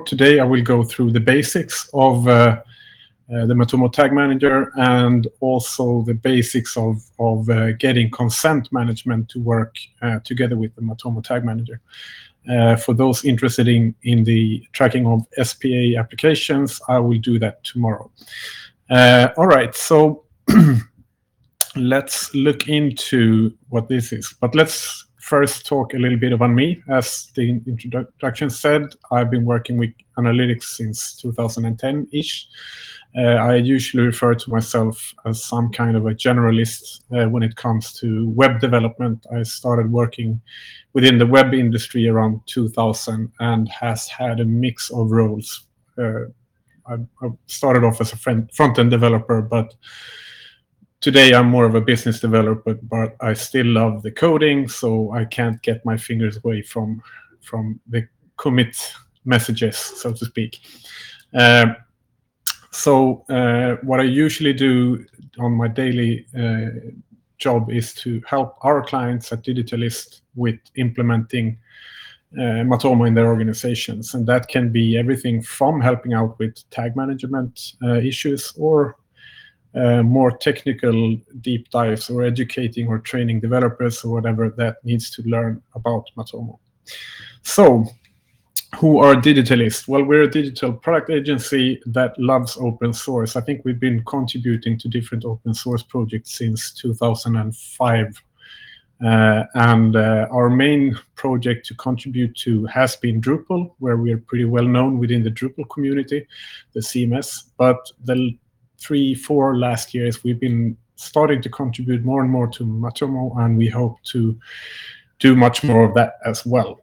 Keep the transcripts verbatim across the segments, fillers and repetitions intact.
today I will go through the basics of uh, uh, the Matomo Tag Manager and also the basics of, of uh, getting consent management to work uh, together with the Matomo Tag Manager. Uh, for those interested in, in the tracking of S P A applications, I will do that tomorrow. Uh, all right, so let's look into what this is. But let's first talk a little bit about me. As the introduction said, I've been working with analytics since two thousand ten-ish. Uh, I usually refer to myself as some kind of a generalist uh, when it comes to web development. I started working within the web industry around two thousand and has had a mix of roles. Uh, I, I started off as a front-end developer, but today I'm more of a business developer, but I still love the coding, so I can't get my fingers away from, from the commit messages, so to speak. Uh, so uh, what I usually do on my daily uh, job is to help our clients at Digitalist with implementing uh, Matomo in their organizations. And that can be everything from helping out with tag management uh, issues or uh, more technical deep dives or educating or training developers or whatever that needs to learn about Matomo. So who are Digitalist? Well, we're a digital product agency that loves open source. I think we've been contributing to different open source projects since two thousand five. Uh, and uh, our main project to contribute to has been Drupal, where we are pretty well known within the Drupal community, the C M S. But the three, four last years, we've been starting to contribute more and more to Matomo, and we hope to do much more of that as well.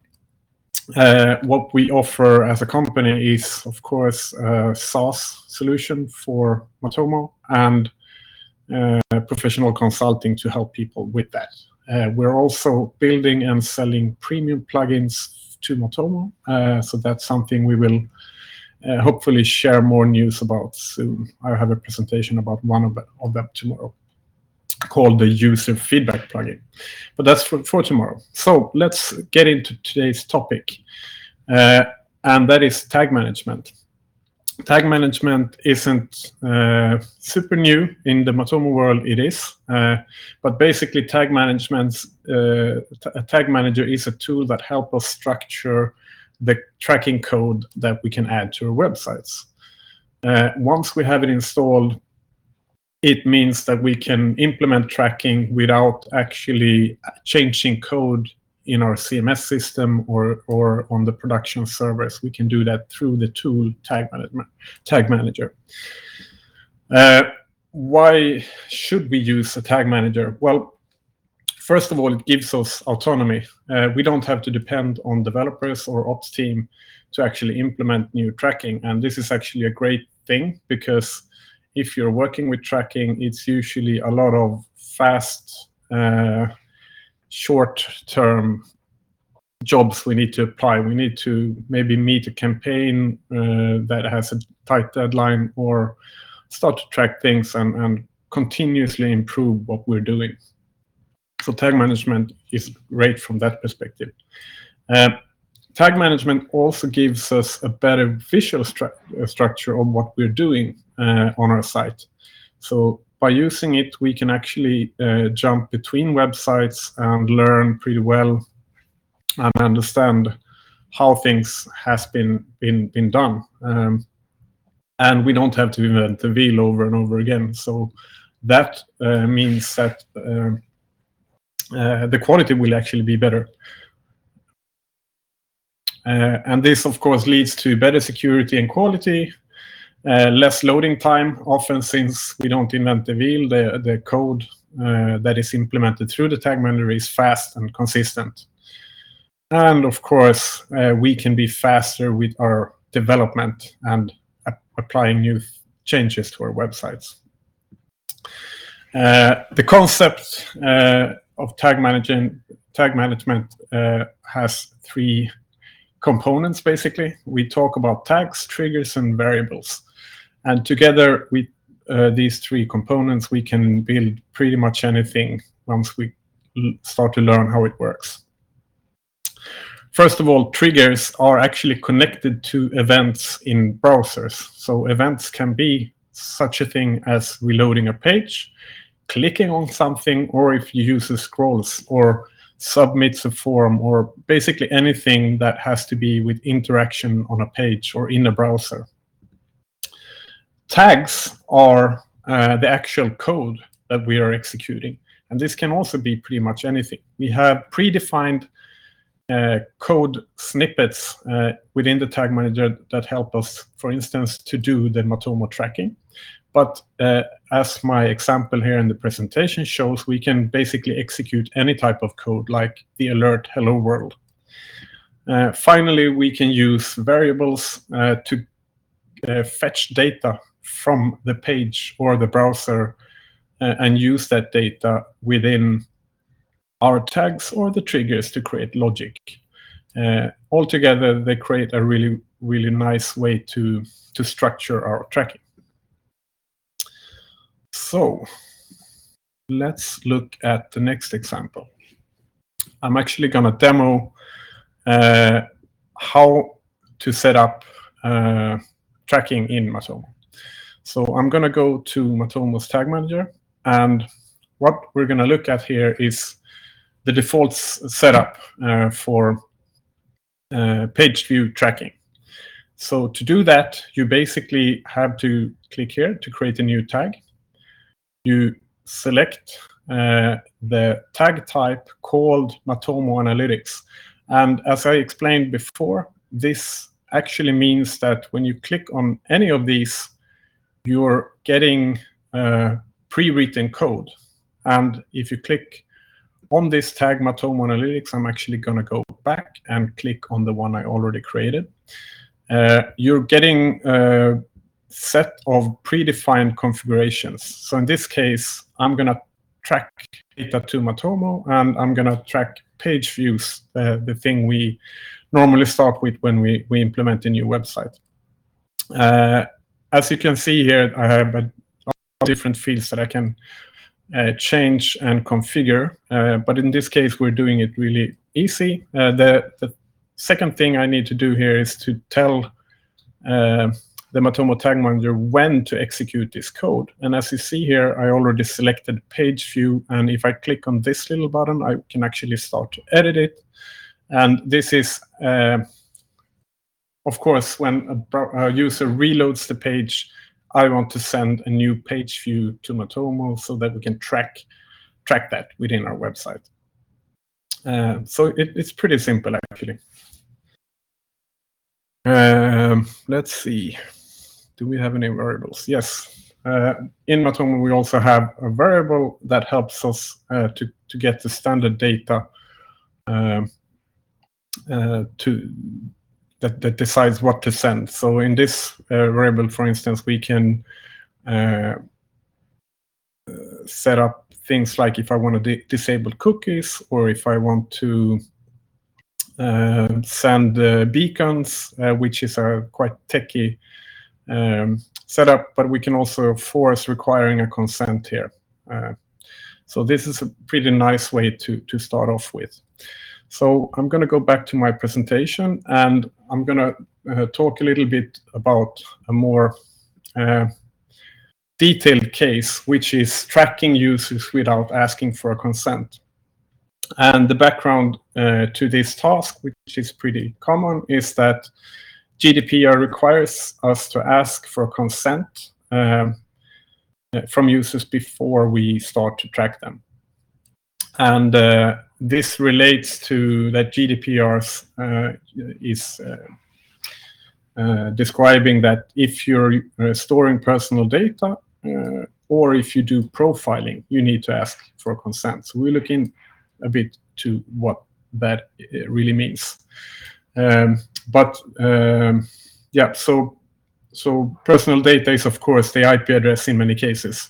Uh, what we offer as a company is, of course, a SaaS solution for Matomo and uh, professional consulting to help people with that. Uh, we're also building and selling premium plugins to Matomo, uh, so that's something we will uh, hopefully share more news about soon. I have a presentation about one of, of them tomorrow, called the user feedback plugin. But that's for, for tomorrow. So let's get into today's topic, uh, and that is tag management. Tag management isn't uh, super new in the Matomo world, it is. Uh, but basically tag management, uh, a tag manager is a tool that helps us structure the tracking code that we can add to our websites. Uh, once we have it installed, it means that we can implement tracking without actually changing code in our C M S system or, or on the production servers. We can do that through the tool Tag Management, Tag Manager. Uh, why should we use a tag manager? Well, first of all, it gives us autonomy. Uh, we don't have to depend on developers or ops team to actually implement new tracking. And this is actually a great thing, because if you're working with tracking, it's usually a lot of fast, uh, short-term jobs we need to apply. We need to maybe meet a campaign uh, that has a tight deadline, or start to track things and, and continuously improve what we're doing. So tag management is great from that perspective. Uh, Tag management also gives us a better visual stru uh, structure of what we're doing uh, on our site. So by using it, we can actually uh, jump between websites and learn pretty well and understand how things has been been been done. Um, and we don't have to invent the wheel over and over again. So that uh, means that uh, uh, the quality will actually be better. Uh, and this, of course, leads to better security and quality, uh, less loading time. Often, since we don't invent the wheel, the, the code uh, that is implemented through the tag manager is fast and consistent. And, of course, uh, we can be faster with our development and applying new changes to our websites. Uh, the concept uh, of tag management, tag management uh, has three components, basically. We talk about tags, triggers, and variables. And together with uh, these three components, we can build pretty much anything once we start to learn how it works. First of all, triggers are actually connected to events in browsers. So events can be such a thing as reloading a page, clicking on something, or if you use scrolls or submits a form, or basically anything that has to be with interaction on a page or in a browser. Tags are uh, the actual code that we are executing. And this can also be pretty much anything. We have predefined uh, code snippets uh, within the tag manager that help us, for instance, to do the Matomo tracking. But uh, as my example here in the presentation shows, we can basically execute any type of code like the alert hello world. Uh, finally, we can use variables uh, to uh, fetch data from the page or the browser uh, and use that data within our tags or the triggers to create logic. Uh, altogether, they create a really, really nice way to, to structure our tracking. So let's look at the next example. I'm actually going to demo uh, how to set up uh, tracking in Matomo. So I'm going to go to Matomo's tag manager, and what we're going to look at here is the default setup uh, for uh, page view tracking. So to do that, you basically have to click here to create a new tag. You select uh, the tag type called Matomo Analytics. And as I explained before, this actually means that when you click on any of these, you're getting uh, pre-written code. And if you click on this tag Matomo Analytics, I'm actually going to go back and click on the one I already created. Uh, you're getting a set of predefined configurations. So in this case, I'm going to track data to Matomo, and I'm going to track page views, uh, the thing we normally start with when we, we implement a new website. Uh, as you can see here, I have a different fields that I can uh, change and configure. Uh, but in this case, we're doing it really easy. Uh, the, the second thing I need to do here is to tell uh, the Matomo Tag Manager when to execute this code. And as you see here, I already selected page view. And if I click on this little button, I can actually start to edit it. And this is, uh, of course, when a, a user reloads the page, I want to send a new page view to Matomo so that we can track, track that within our website. Uh, so it, it's pretty simple, actually. Um, let's see. Do we have any variables? Yes. Uh, in Matomo, we also have a variable that helps us uh, to, to get the standard data uh, uh, to that, that decides what to send. So in this uh, variable, for instance, we can uh, uh, set up things like if I want to di disable cookies, or if I want to uh, send uh, beacons, uh, which is a quite techy um, setup, but we can also force requiring a consent here. Uh, so this is a pretty nice way to, to start off with. So I'm going to go back to my presentation, and I'm going to uh, talk a little bit about a more uh, detailed case, which is tracking users without asking for a consent. And the background uh, to this task, which is pretty common, is that G D P R requires us to ask for consent um, from users before we start to track them. And uh, this relates to that G D P R uh, is uh, uh, describing that if you're uh, storing personal data uh, or if you do profiling, you need to ask for consent. So we look in a bit to what that really means. Um, but um, yeah, so so personal data is, of course, the I P address in many cases.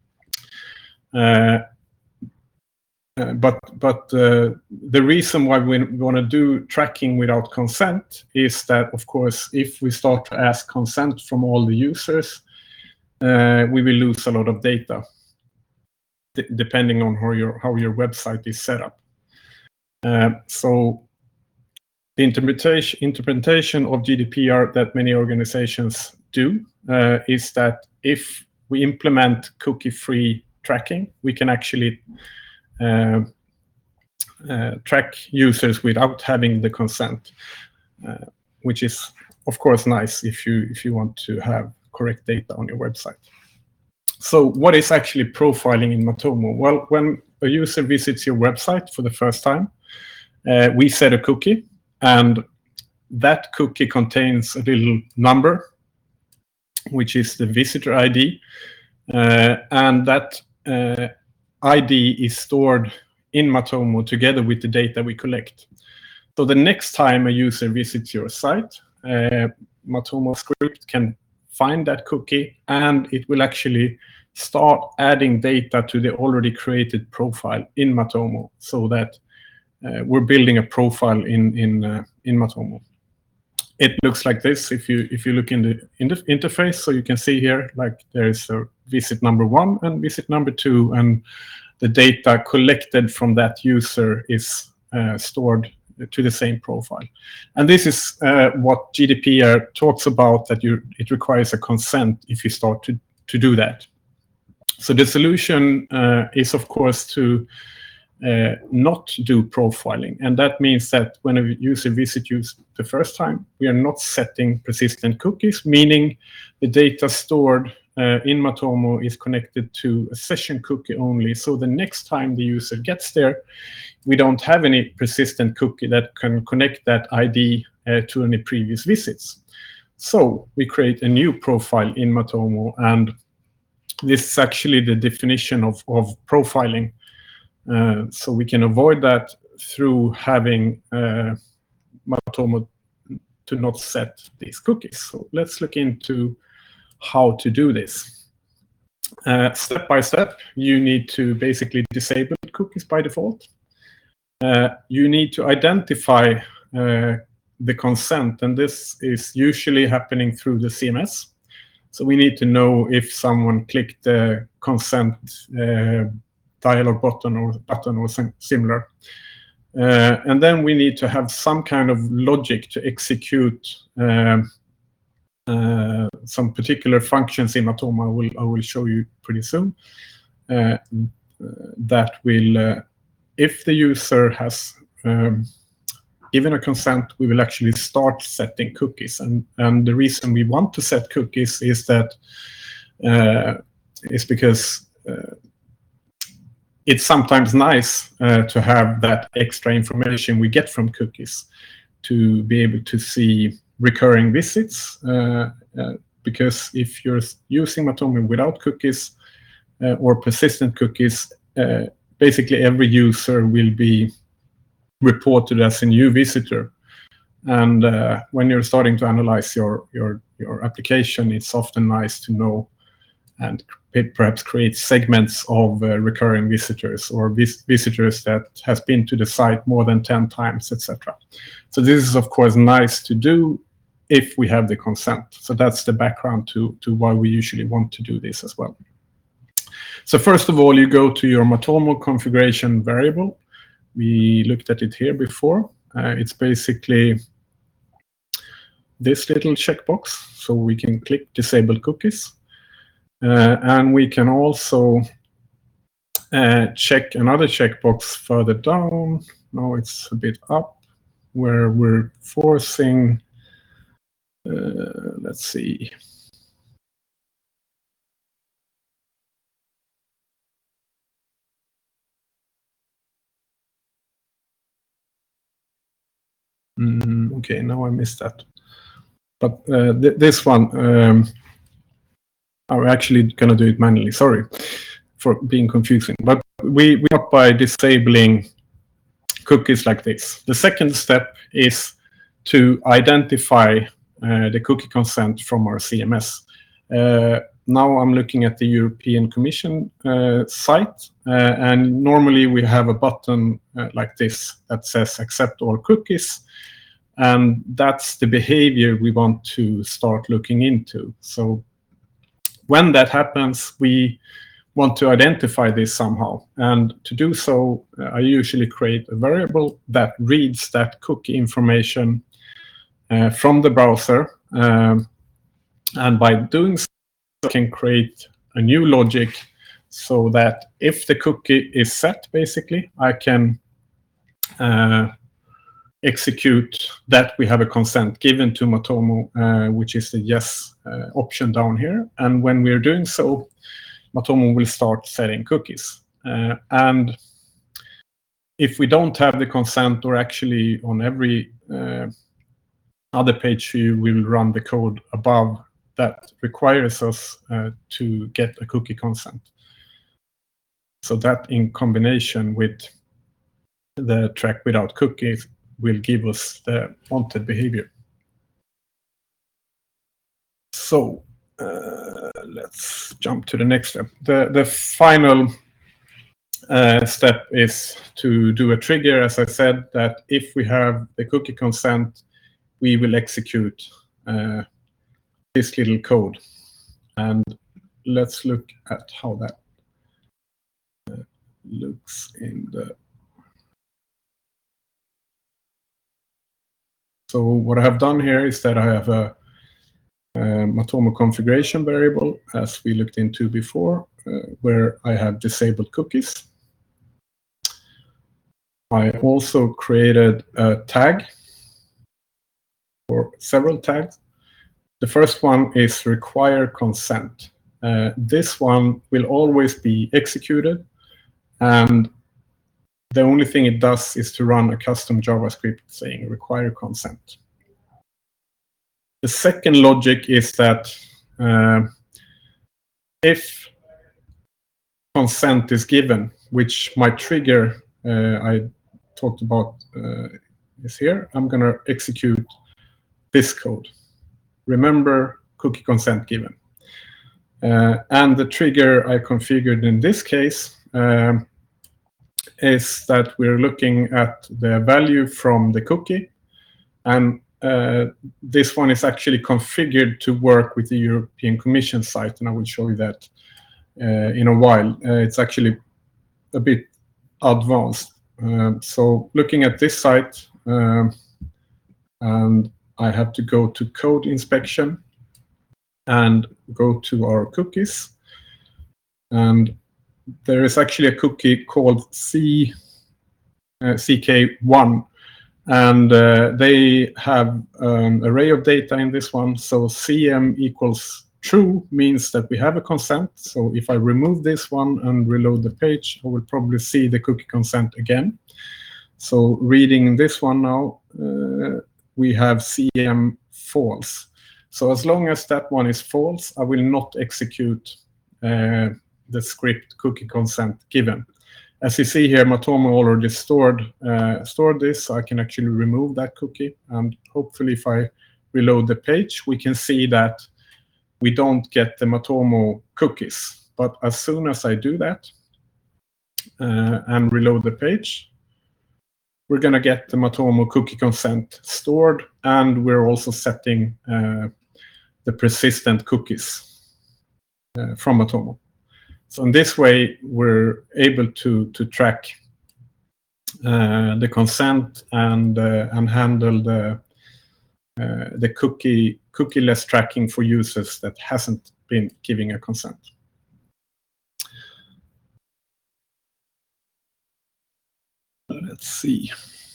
Uh, uh, but but uh, the reason why we want to do tracking without consent is that, of course, if we start to ask consent from all the users, uh, we will lose a lot of data, d depending on how your how your website is set up. Uh, so the interpretation, interpretation of G D P R that many organizations do uh, is that if we implement cookie-free tracking, we can actually uh, uh, track users without having the consent, uh, which is, of course, nice if you if you want to have correct data on your website. So what is actually profiling in Matomo? Well, when a user visits your website for the first time, uh, we set a cookie, and that cookie contains a little number, which is the visitor I D, uh, and that uh, I D is stored in Matomo together with the data we collect. So the next time a user visits your site, uh, Matomo script can find that cookie, and it will actually start adding data to the already created profile in Matomo, so that uh, we're building a profile in in uh, in Matomo. It looks like this if you if you look in the in the interface. So you can see here, like, there is a visit number one and visit number two, and the data collected from that user is uh, stored to the same profile. And this is uh, what G D P R talks about, that you it requires a consent if you start to to do that. So the solution uh, is, of course, to uh, not do profiling. And that means that when a user visits you the first time, we are not setting persistent cookies, meaning the data stored uh, in Matomo is connected to a session cookie only. So the next time the user gets there, we don't have any persistent cookie that can connect that I D uh, to any previous visits. So we create a new profile in Matomo, and this is actually the definition of, of profiling. Uh, so we can avoid that through having uh, Matomo to not set these cookies. So let's look into how to do this. Uh, step by step, you need to basically disable cookies by default. Uh, you need to identify uh, the consent, and this is usually happening through the C M S. So we need to know if someone clicked the consent uh, dialog button or button or similar. Uh, and then we need to have some kind of logic to execute uh, uh, some particular functions in Matomo. I will, I will show you pretty soon. Uh, that will, uh, if the user has um, given a consent, we will actually start setting cookies. And, and the reason we want to set cookies is that uh, is because uh, it's sometimes nice uh, to have that extra information we get from cookies, to be able to see recurring visits. Uh, uh, because if you're using Matomo without cookies uh, or persistent cookies, uh, basically every user will be reported as a new visitor. And uh, when you're starting to analyze your, your, your application, it's often nice to know and perhaps create segments of uh, recurring visitors, or vis visitors that has been to the site more than ten times, et cetera. So this is, of course, nice to do if we have the consent. So that's the background to, to why we usually want to do this as well. So first of all, you go to your Matomo configuration variable. We looked at it here before. Uh, it's basically this little checkbox, so we can click disable cookies. Uh, and we can also uh, check another checkbox further down. Now it's a bit up, where we're forcing, uh, let's see. Mm, okay, now I missed that. But uh, th this one, um, I'm actually going to do it manually. Sorry for being confusing. But we, we start by disabling cookies like this. The second step is to identify uh, the cookie consent from our C M S. Uh, now I'm looking at the European Commission uh, site, uh, and normally we have a button uh, like this that says accept all cookies. And that's the behavior we want to start looking into. So when that happens, we want to identify this somehow. And to do so, uh, I usually create a variable that reads that cookie information uh, from the browser. Um, and by doing so, I can create a new logic so that if the cookie is set, basically, I can uh, execute that we have a consent given to Matomo, uh, which is the yes uh, option down here. And when we're doing so, Matomo will start setting cookies. Uh, and if we don't have the consent, or actually on every uh, other page view, we will run the code above that requires us uh, to get a cookie consent. So that in combination with the track without cookies will give us the wanted behavior. So uh, let's jump to the next step. The, the final uh, step is to do a trigger, as I said, that if we have the cookie consent, we will execute uh, this little code. And let's look at how that uh, looks in the... So what I have done here is that I have a, a Matomo configuration variable, as we looked into before, uh, where I have disabled cookies. I also created a tag, or several tags. The first one is require consent. Uh, this one will always be executed, and the only thing it does is to run a custom JavaScript saying require consent. The second logic is that uh, if consent is given, which my trigger uh, I talked about uh, is here, I'm going to execute this code. Remember, cookie consent given. Uh, and the trigger I configured in this case um, is that we're looking at the value from the cookie, and uh, this one is actually configured to work with the European Commission site, and I will show you that uh, in a while. Uh, it's actually a bit advanced. Uh, so looking at this site, um, and I have to go to code inspection and go to our cookies, and there is actually a cookie called C, uh, C K one, and uh, they have an array of data in this one. So C M equals true means that we have a consent. So if I remove this one and reload the page, I will probably see the cookie consent again. So reading this one now, uh, we have C M false. So as long as that one is false, I will not execute uh, the script cookie consent given. As you see here, Matomo already stored uh, stored this, so I can actually remove that cookie. And hopefully if I reload the page, we can see that we don't get the Matomo cookies. But as soon as I do that uh, and reload the page, we're going to get the Matomo cookie consent stored, and we're also setting uh, the persistent cookies uh, from Matomo. So in this way, we're able to to track uh, the consent and uh, and handle the uh, the cookie cookieless tracking for users that hasn't been giving a consent. Let's see.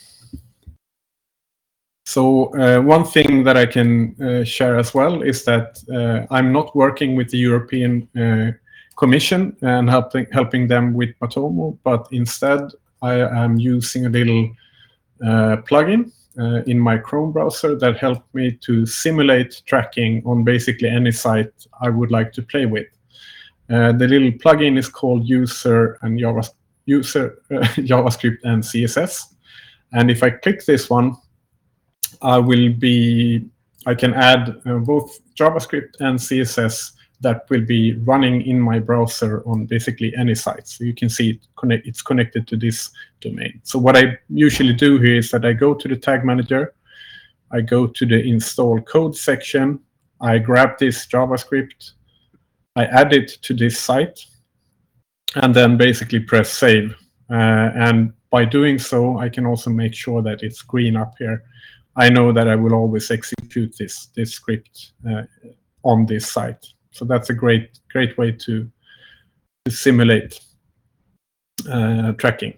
So uh, one thing that I can uh, share as well is that uh, I'm not working with the European uh, Commission and helping helping them with Matomo, but instead I am using a little uh, plugin uh, in my Chrome browser that helped me to simulate tracking on basically any site I would like to play with. Uh, the little plugin is called User and Java, User uh, JavaScript and C S S, and if I click this one, I will be I can add uh, both JavaScript and C S S that will be running in my browser on basically any site. So you can see it connect, it's connected to this domain. So what I usually do here is that I go to the tag manager, I go to the install code section, I grab this JavaScript, I add it to this site, and then basically press save. Uh, and by doing so, I can also make sure that it's green up here. I know that I will always execute this this script uh, on this site. So that's a great great way to, to simulate uh, tracking.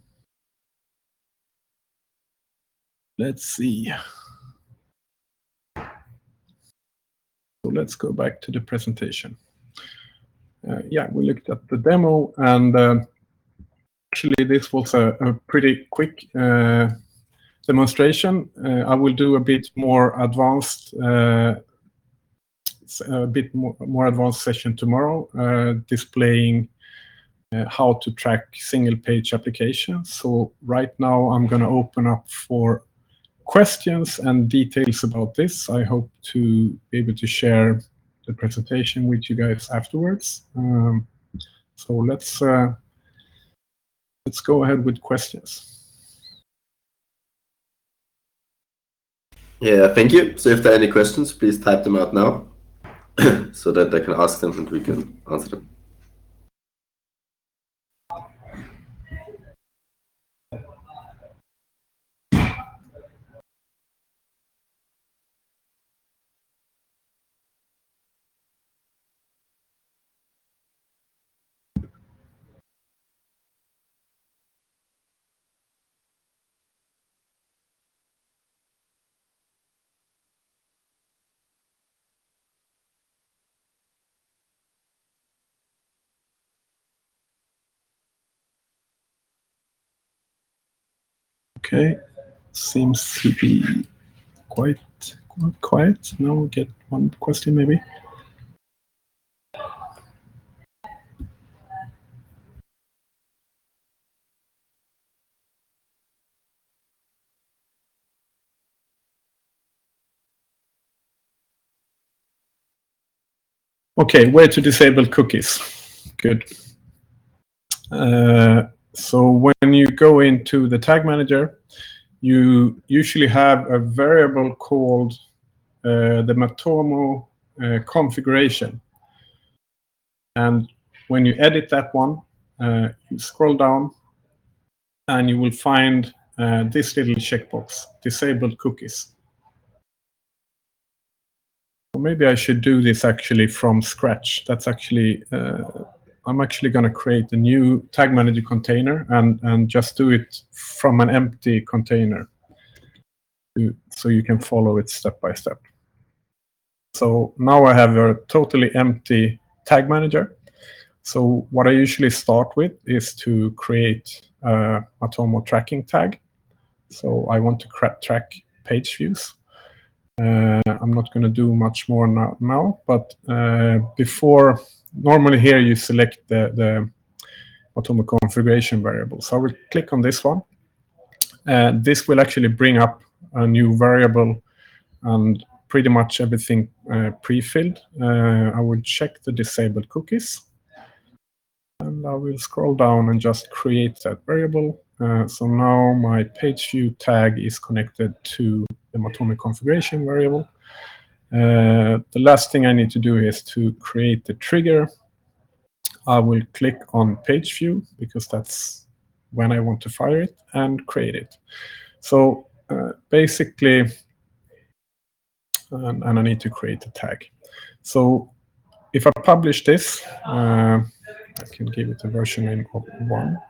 Let's see. So let's go back to the presentation. Uh, yeah, we looked at the demo, and uh, actually this was a, a pretty quick uh, demonstration. Uh, I will do a bit more advanced, uh, a bit more, more advanced session tomorrow, uh, displaying uh, how to track single-page applications. So right now I'm going to open up for questions and details about this. I hope to be able to share the presentation with you guys afterwards. Um, so let's uh, let's go ahead with questions. Yeah, thank you. So if there are any questions, please type them out now so that I can ask them and we can answer them. Okay, seems to be quite, quite quiet. Now we'll get one question maybe. Okay, where to disable cookies. Good. Uh, so when you go into the tag manager, you usually have a variable called uh, the Matomo uh, configuration. And when you edit that one, uh, you scroll down and you will find uh, this little checkbox, disable cookies. Or maybe I should do this actually from scratch. That's actually, uh, I'm actually going to create a new tag manager container and, and just do it from an empty container to, so you can follow it step by step. So now I have a totally empty tag manager. So what I usually start with is to create a Matomo tracking tag. So I want to track page views. Uh, I'm not going to do much more now, now but uh, before, normally here you select the, the Matomo configuration variable. So I will click on this one. Uh, this will actually bring up a new variable and pretty much everything uh, pre-filled. Uh, I will check the disabled cookies. And I will scroll down and just create that variable. Uh, so now my page view tag is connected to the Matomo configuration variable. Uh, the last thing I need to do is to create the trigger. I will click on page view because that's when I want to fire it, and create it. So uh, basically, and, and I need to create a tag. So if I publish this, uh, I can give it a version name of one.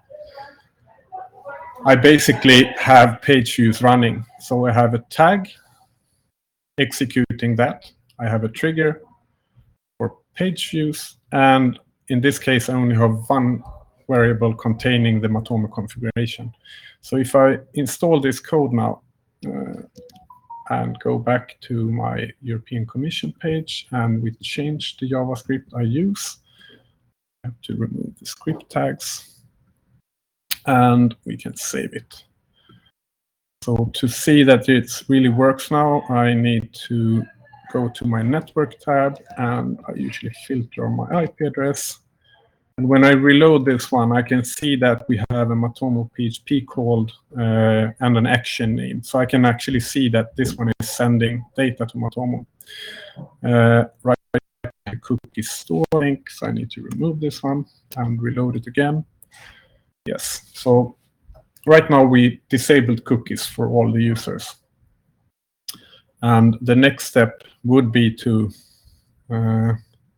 I basically have page views running. So I have a tag executing that. I have a trigger for page views. And in this case, I only have one variable containing the Matomo configuration. So if I install this code now uh, and go back to my European Commission page, and we change the JavaScript I use, I have to remove the script tags, and we can save it. So to see that it really works now, I need to go to my network tab, and I usually filter my I P address. And when I reload this one, I can see that we have a Matomo P H P called uh, and an action name. So I can actually see that this one is sending data to Matomo. Uh, right, cookie store link, so I need to remove this one and reload it again. Yes, so right now we disabled cookies for all the users. And the next step would be to uh,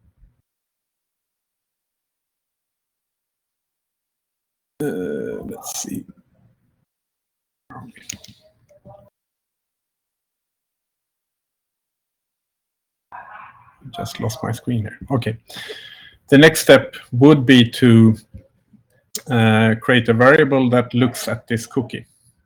uh, let's see. Just lost my screen here. Okay. The next step would be to uh, create a variable that looks at this cookie.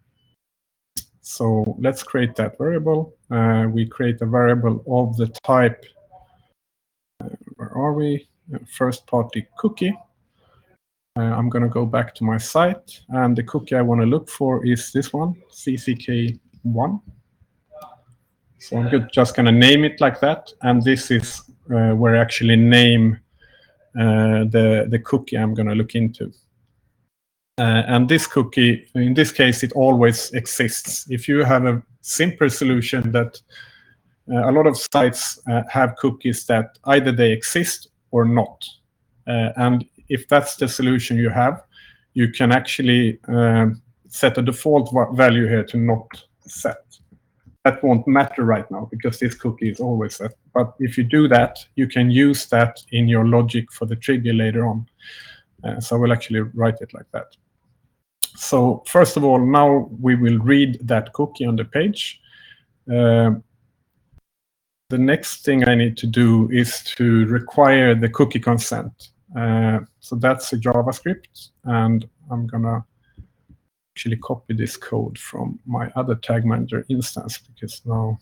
So let's create that variable. Uh, we create a variable of the type, uh, where are we? First party cookie. Uh, I'm going to go back to my site, and the cookie I want to look for is this one, C C K one. So I'm good, just going to name it like that, and this is uh, where I actually name uh, the, the cookie I'm going to look into. Uh, and this cookie, in this case, it always exists. If you have a simpler solution that uh, a lot of sites uh, have cookies that either they exist or not. Uh, and if that's the solution you have, you can actually um, set a default value here to not set. That won't matter right now because this cookie is always set. But if you do that, you can use that in your logic for the trigger later on. Uh, so I will actually write it like that. So first of all, now we will read that cookie on the page. Uh, the next thing I need to do is to require the cookie consent. Uh, so that's a JavaScript, and I'm gonna actually copy this code from my other Tag Manager instance, because now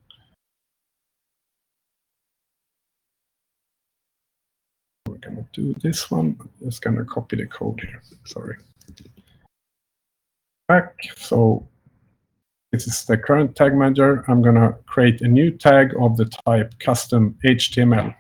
we're gonna do this one. I'm just gonna copy the code here, sorry. Back, so this is the current Tag Manager. I'm gonna create a new tag of the type custom H T M L.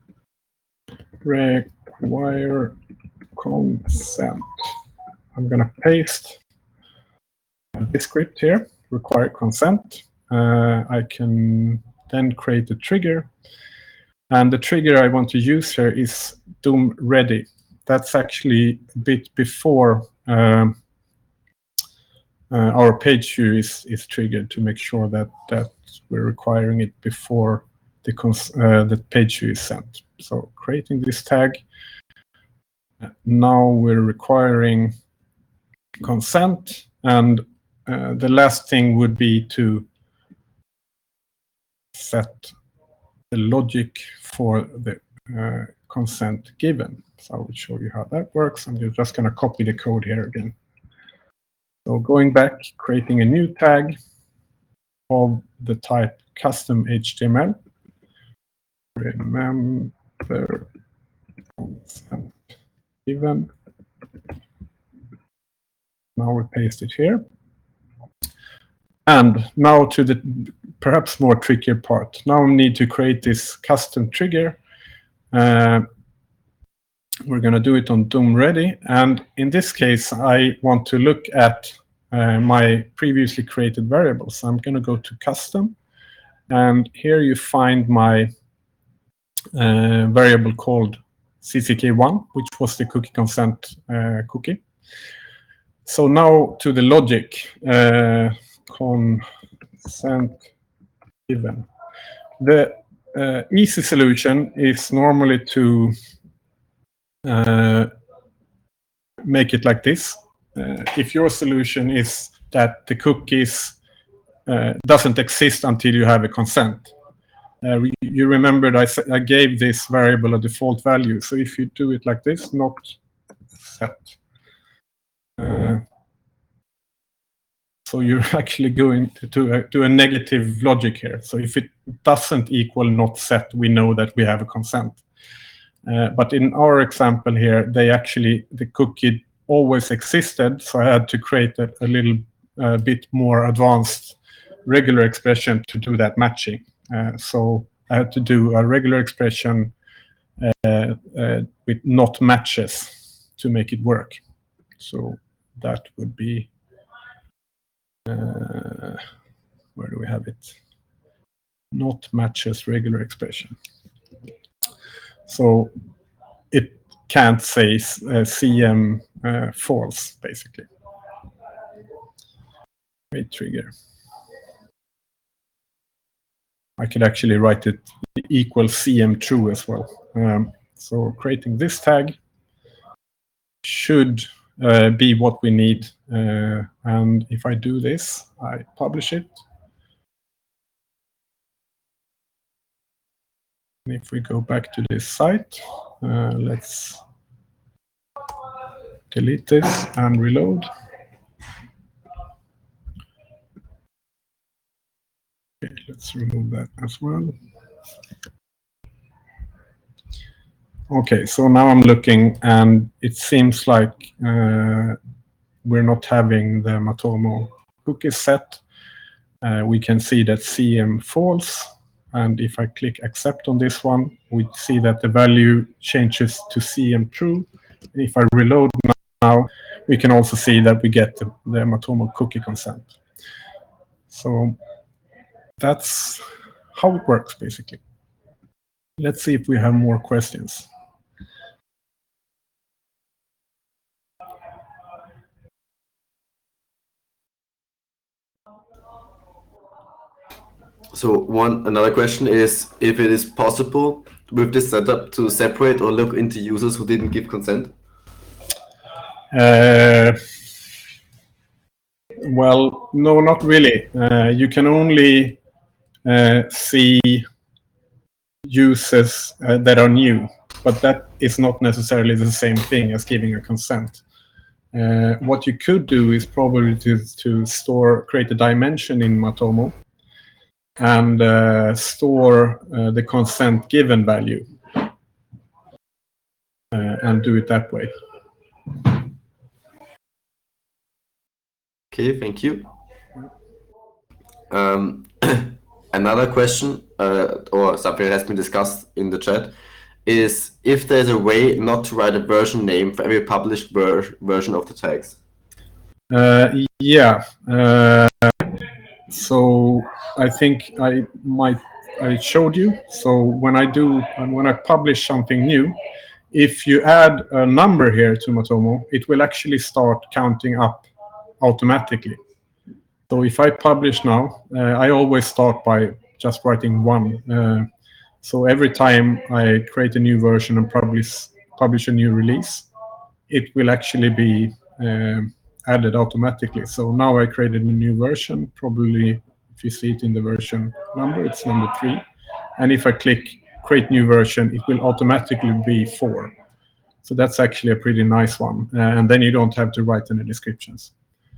Require consent. I'm gonna paste this script here, require consent. Uh, I can then create a trigger, and the trigger I want to use here is Doom ready. That's actually a bit before um, uh, our page view is is triggered, to make sure that that we're requiring it before the cons uh, the page view is sent. So creating this tag. Now we're requiring consent, and uh, the last thing would be to set the logic for the uh, consent given. So I will show you how that works. I'm just going to copy the code here again. So going back, creating a new tag of the type custom H T M L. Remember consent given. Now we paste it here. And now to the perhaps more trickier part. Now we need to create this custom trigger. Uh, we're going to do it on Doom ready. And in this case, I want to look at uh, my previously created variables. So I'm going to go to custom. And here you find my uh, variable called C C K one, which was the cookie consent uh, cookie. So now to the logic, uh, consent given. The uh, easy solution is normally to uh, make it like this. Uh, if your solution is that the cookies uh, doesn't exist until you have a consent. Uh, you remembered I, I gave this variable a default value. So if you do it like this, not set. Uh, so you're actually going to, to, a, to a negative logic here. So if it doesn't equal not set, we know that we have a consent. Uh, but in our example here, they actually, the cookie always existed. So I had to create a, a little uh, bit more advanced regular expression to do that matching. Uh, so I had to do a regular expression uh, uh, with not matches to make it work. So that would be, uh, where do we have it? Not matches regular expression. So it can't say uh, C M uh, false, basically. Wait trigger. I could actually write it equal C M true as well. Um, so creating this tag should uh, be what we need. Uh, and if I do this, I publish it. And if we go back to this site, uh, let's delete this and reload. Okay, let's remove that as well. Okay, so now I'm looking, and it seems like uh, we're not having the Matomo cookie set. Uh, we can see that C M false, and if I click accept on this one, we see that the value changes to C M true. And if I reload now, we can also see that we get the, the Matomo cookie consent. So that's how it works, basically. Let's see if we have more questions. So one another question is if it is possible with this setup to separate or look into users who didn't give consent. Uh, well, no, not really. Uh, you can only uh, see users uh, that are new, but that is not necessarily the same thing as giving a consent. Uh, what you could do is probably to, to store, create a dimension in Matomo and uh, store uh, the consent given value uh, and do it that way. Okay, thank you. Um, another question, uh, or something that has been discussed in the chat, is if there's a way not to write a version name for every published ver version of the tags. Uh, yeah. Uh, so I think I might I showed you. So when I do when I publish something new, if you add a number here to Matomo, it will actually start counting up automatically. So if I publish now, uh, I always start by just writing one. Uh, so every time I create a new version and publish publish a new release, it will actually be uh, added automatically. So now I created a new version. Probably, if you see it in the version number, it's number three. And if I click create new version, it will automatically be four. So that's actually a pretty nice one. Uh, and then you don't have to write any descriptions.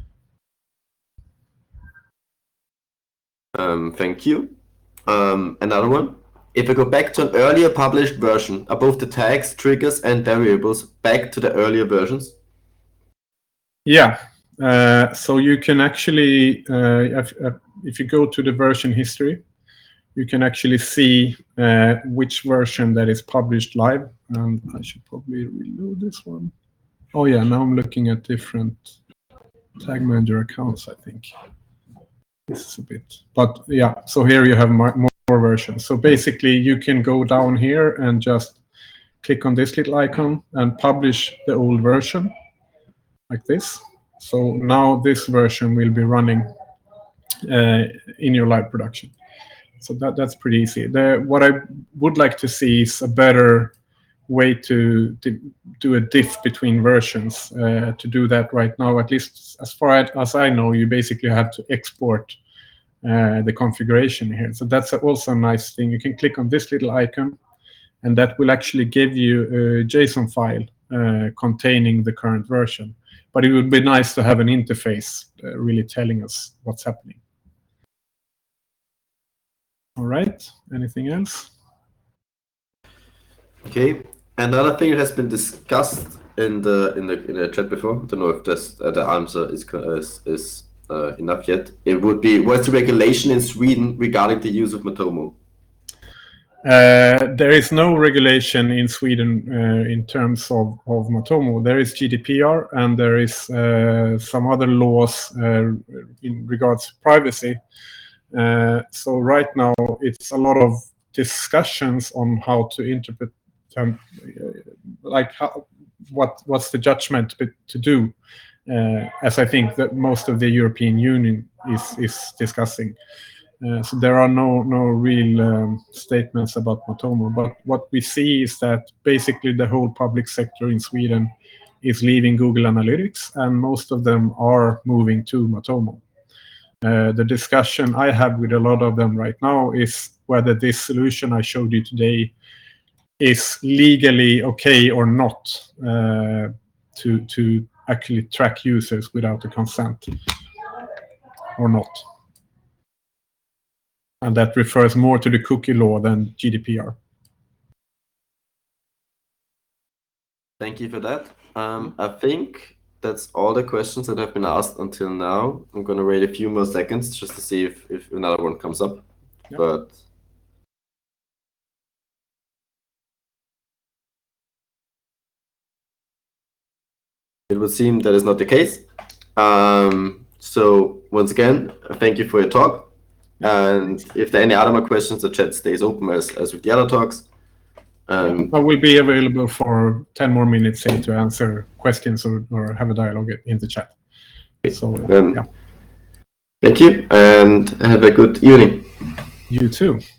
Um, thank you. Um, another one. If I go back to an earlier published version, are both the tags, triggers, and variables back to the earlier versions? Yeah. Uh, so you can actually, uh, if, if you go to the version history, you can actually see uh, which version that is published live. And I should probably reload this one. Oh yeah, now I'm looking at different Tag Manager accounts, I think. This is a bit, but yeah, so here you have more, more versions. So basically you can go down here and just click on this little icon and publish the old version like this. So now this version will be running uh, in your live production. So that, that's pretty easy. The, what I would like to see is a better way to, to do a diff between versions. Uh, to do that right now, at least as far as I know, you basically have to export uh, the configuration here. So that's also a nice thing. You can click on this little icon, and that will actually give you a JSON file uh, containing the current version. But it would be nice to have an interface uh, really telling us what's happening. All right, anything else? Okay, another thing that has been discussed in the in the in the chat before. I don't know if this uh, the answer is is, is uh, enough yet. It would be, what's the regulation in Sweden regarding the use of Matomo? Uh, there is no regulation in Sweden uh, in terms of, of Matomo. There is G D P R and there is uh, some other laws uh, in regards to privacy. Uh, so right now it's a lot of discussions on how to interpret um, like how, what what's the judgment to do, uh, as I think that most of the European Union is is discussing. Uh, so there are no no real um, statements about Matomo, but what we see is that basically the whole public sector in Sweden is leaving Google Analytics, and most of them are moving to Matomo. Uh, the discussion I have with a lot of them right now is whether this solution I showed you today is legally okay or not, uh, to to actually track users without the consent or not. And that refers more to the cookie law than G D P R. Thank you for that. Um, I think that's all the questions that have been asked until now. I'm going to wait a few more seconds just to see if, if another one comes up. Yep. But it would seem that is not the case. Um, so once again, thank you for your talk. And if there are any other more questions, the chat stays open as, as with the other talks. Um, I will be available for ten more minutes say, to answer questions or, or have a dialogue in the chat. So, um, yeah. Thank you, and have a good evening. You too.